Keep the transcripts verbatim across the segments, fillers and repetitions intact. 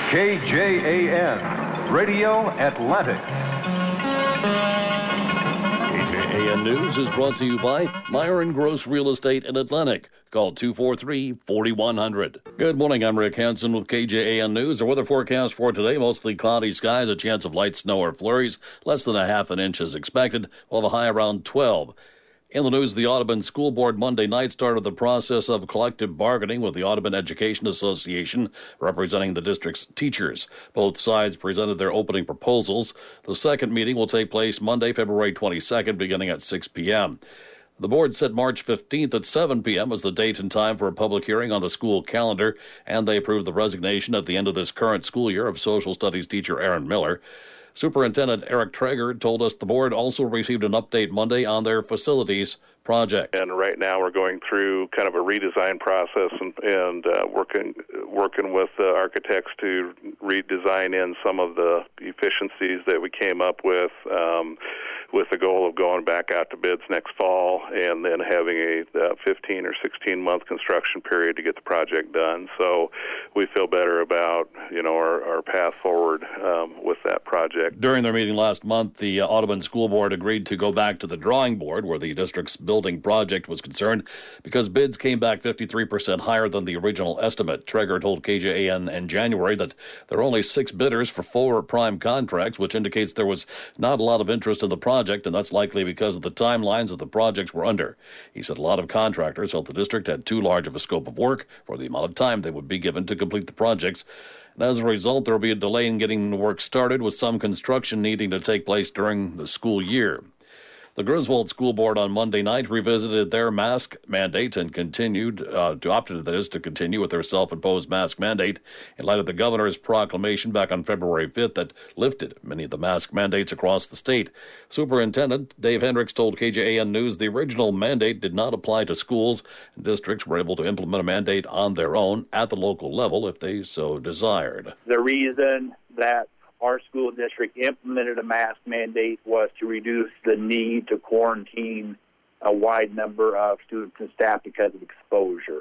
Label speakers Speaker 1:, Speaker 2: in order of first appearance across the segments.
Speaker 1: K J A N, Radio Atlantic.
Speaker 2: K J A N News is brought to you by Myron Gross Real Estate in Atlantic. Call two four three, four one zero zero. Good morning, I'm Rick Hansen with K J A N News. The weather forecast for today, mostly cloudy skies, a chance of light snow or flurries. Less than a half an inch is expected. We'll have a high around twelve. In the news, the Audubon School Board Monday night started the process of collective bargaining with the Audubon Education Association, representing the district's teachers. Both sides presented their opening proposals. The second meeting will take place Monday, February twenty-second, beginning at six p.m. The board set March fifteenth at seven p.m. as the date and time for a public hearing on the school calendar, and they approved the resignation at the end of this current school year of social studies teacher Aaron Miller. Superintendent Eric Traeger told us the board also received an update Monday on their facilities project.
Speaker 3: And right now we're going through kind of a redesign process and, and uh, working working with the architects to redesign in some of the efficiencies that we came up with, um, with the goal of going back out to bids next fall and then having a uh, fifteen or sixteen month construction period to get the project done. So we feel better about, you know, our, our path forward um, with that project.
Speaker 2: During their meeting last month, the uh, Audubon School Board agreed to go back to the drawing board where the district's building project was concerned because bids came back fifty-three percent higher than the original estimate. Traeger told K J A N in January that there are only six bidders for four prime contracts, which indicates there was not a lot of interest in the project, and that's likely because of the timelines that the projects were under. He said a lot of contractors felt the district had too large of a scope of work for the amount of time they would be given to complete the projects. And as a result, there will be a delay in getting the work started, with some construction needing to take place during the school year. The Griswold School Board on Monday night revisited their mask mandate and continued uh, to opted that is to continue with their self-imposed mask mandate in light of the governor's proclamation back on February fifth that lifted many of the mask mandates across the state. Superintendent Dave Hendricks told K J A N News the original mandate did not apply to schools, and districts were able to implement a mandate on their own at the local level if they so desired.
Speaker 4: The reason that our school district implemented a mask mandate was to reduce the need to quarantine a wide number of students and staff because of exposure.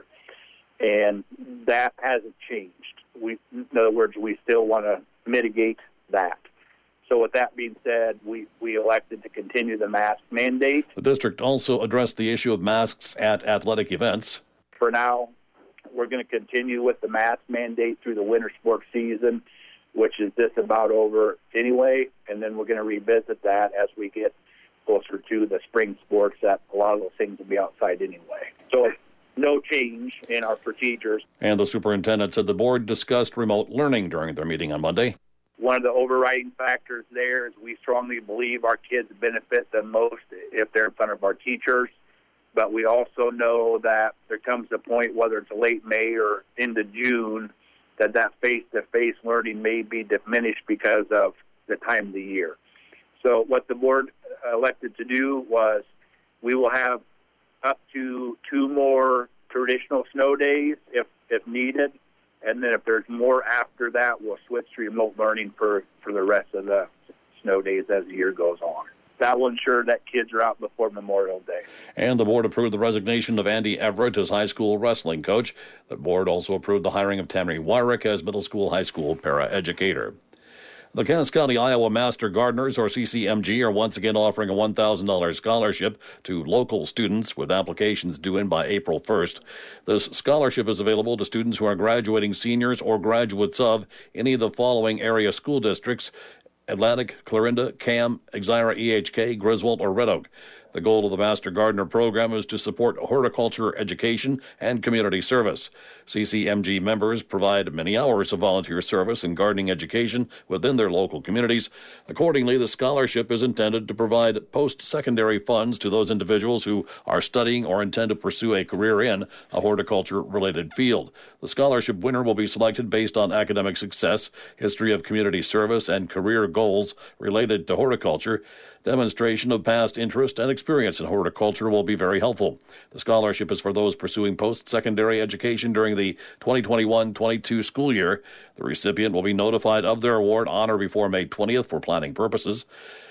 Speaker 4: And that hasn't changed. We, in other words, we still want to mitigate that. So with that being said, we, we elected to continue the mask mandate.
Speaker 2: The district also addressed the issue of masks at athletic events.
Speaker 4: For now, we're going to continue with the mask mandate through the winter sports season, which is just about over anyway, and then we're going to revisit that as we get closer to the spring sports, that a lot of those things will be outside anyway. So no change in our procedures.
Speaker 2: And the superintendent said the board discussed remote learning during their meeting on Monday.
Speaker 4: One of the overriding factors there is we strongly believe our kids benefit the most if they're in front of our teachers, but we also know that there comes a point, whether it's late May or into June, that that face-to-face learning may be diminished because of the time of the year. So what the board elected to do was we will have up to two more traditional snow days if, if needed, and then if there's more after that, we'll switch to remote learning for, for the rest of the snow days as the year goes on. That will ensure that kids are out before Memorial Day.
Speaker 2: And the board approved the resignation of Andy Everett as high school wrestling coach. The board also approved the hiring of Tammy Wyrick as middle school, high school paraeducator. The Cass County, Iowa Master Gardeners, or C C M G, are once again offering a one thousand dollars scholarship to local students with applications due in by April first. This scholarship is available to students who are graduating seniors or graduates of any of the following area school districts: Atlantic, Clarinda, Cam, Exira, E H K, Griswold, or Red Oak. The goal of the Master Gardener program is to support horticulture education and community service. C C M G members provide many hours of volunteer service and gardening education within their local communities. Accordingly, the scholarship is intended to provide post-secondary funds to those individuals who are studying or intend to pursue a career in a horticulture-related field. The scholarship winner will be selected based on academic success, history of community service, and career goals related to horticulture. Demonstration of past interest and experience in horticulture will be very helpful. The scholarship is for those pursuing post-secondary education during the twenty twenty-one twenty-two school year. The recipient will be notified of their award on or before May twentieth for planning purposes.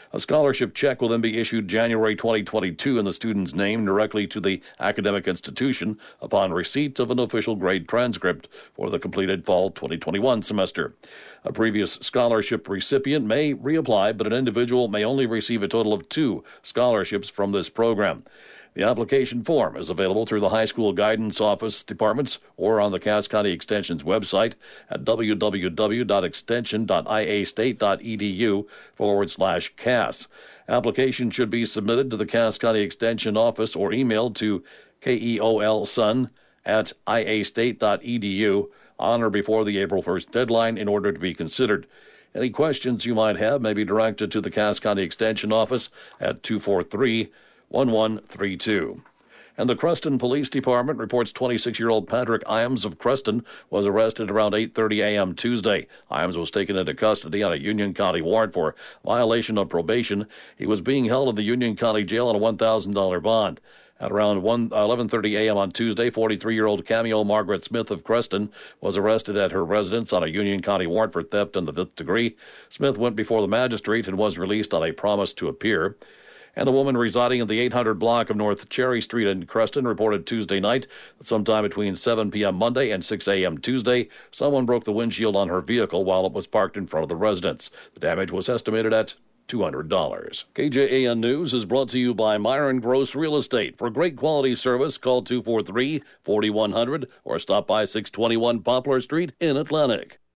Speaker 2: A scholarship check will then be issued January twenty twenty-two in the student's name directly to the academic institution upon receipt of an official grade transcript for the completed fall twenty twenty-one semester. A previous scholarship recipient may reapply, but an individual may only receive a total of two scholarships from this program. The application form is available through the high school guidance office departments or on the Cass County Extension's website at www.extension.iastate.edu forward slash Cass. Application should be submitted to the Cass County Extension office or emailed to keolsun at iastate.edu on or before the April first deadline in order to be considered. Any questions you might have may be directed to the Cass County Extension office at two four three, one one three two. And the Creston Police Department reports twenty-six-year-old Patrick Iams of Creston was arrested around eight thirty a.m. Tuesday. Iams was taken into custody on a Union County warrant for violation of probation. He was being held in the Union County Jail on a one thousand dollars bond. At around eleven thirty a.m. on Tuesday, forty-three-year-old Cameo Margaret Smith of Creston was arrested at her residence on a Union County warrant for theft in the fifth degree. Smith went before the magistrate and was released on a promise to appear. And a woman residing in the eight hundred block of North Cherry Street in Creston reported Tuesday night that sometime between seven p.m. Monday and six a.m. Tuesday, someone broke the windshield on her vehicle while it was parked in front of the residence. The damage was estimated at two hundred dollars. K J A N News is brought to you by Myron Gross Real Estate. For great quality service, call two four three, four one zero zero or stop by six twenty-one Poplar Street in Atlantic.